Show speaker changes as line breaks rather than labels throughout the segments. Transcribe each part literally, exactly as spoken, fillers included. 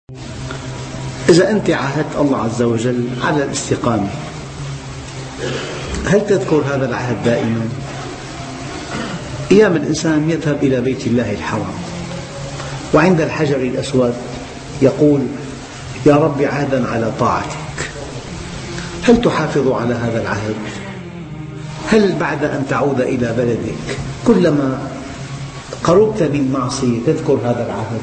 إذا أنت عاهدت الله عز وجل على الاستقامة، هل تذكر هذا العهد دائما؟ أيام الإنسان يذهب إلى بيت الله الحرام وعند الحجر الأسود يقول: يا رب عهدا على طاعتك. هل تحافظ على هذا العهد؟ هل بعد أن تعود إلى بلدك كلما قربت من معصية تذكر هذا العهد؟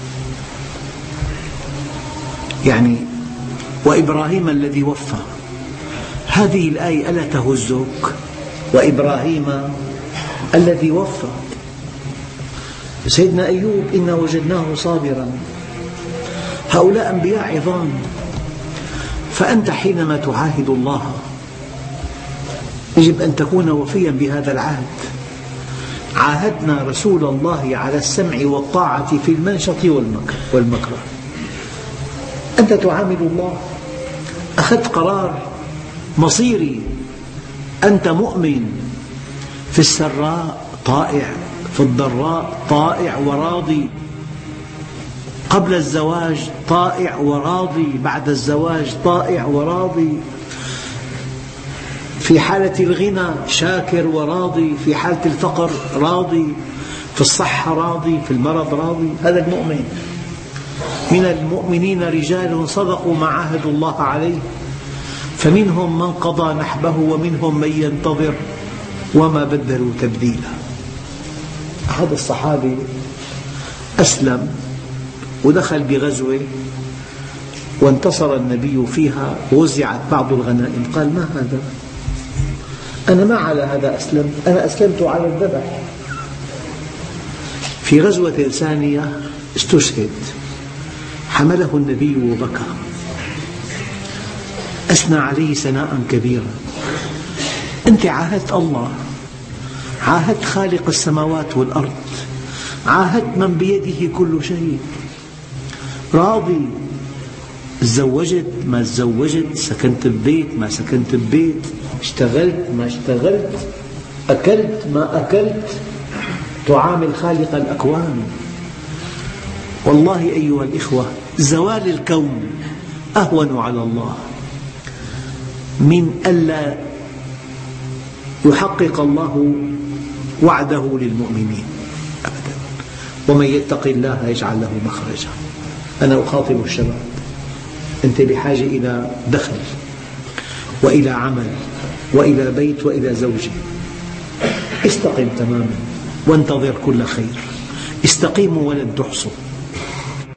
يعني وإبراهيم الذي وفى، هذه الآية ألا تهزك؟ وإبراهيم الذي وفى. سيدنا أيوب: إنا وجدناه صابرا. هؤلاء أنبياء عظام، فأنت حينما تعاهد الله يجب أن تكون وفيا بهذا العهد. عاهدنا رسول الله على السمع والطاعة في المنشط والمكره. أنت تعامل الله، أخذت قرار مصيري، أنت مؤمن، في السراء طائع، في الضراء طائع وراضي، قبل الزواج طائع وراضي، بعد الزواج طائع وراضي، في حالة الغنى شاكر وراضي، في حالة الفقر راضي، في الصحة راضي، في المرض راضي. هذا المؤمن. من المؤمنين رجال صدقوا ما عاهدوا الله عليه، فمنهم من قضى نحبه ومنهم من ينتظر وما بدلوا تبديلا. أحد الصحابة أسلم ودخل بغزوة وانتصر النبي فيها، ووزعت بعض الغنائم. قال: ما هذا؟ أنا ما على هذا أسلمت، أنا أسلمت على الذبح. في غزوة ثانية استشهد، حمله النبي وبكى، أثنى عليه ثناء كبيرا. أنت عاهدت الله، عاهدت خالق السماوات والأرض، عاهدت من بيده كل شيء، راضي، تزوجت ما تزوجت، سكنت ببيت ما سكنت ببيت، اشتغلت ما اشتغلت، أكلت ما أكلت، تعامل خالق الأكوان. والله أيها الإخوة، زوال الكون أهون على الله من ألا يحقق الله وعده للمؤمنين أبدا. ومن يتق الله يجعل له مخرجا. أنا أخاطب الشباب، أنت بحاجة إلى دخل وإلى عمل وإلى بيت وإلى زوجة. استقم تماما وانتظر كل خير. استقيموا ولن تحصوا.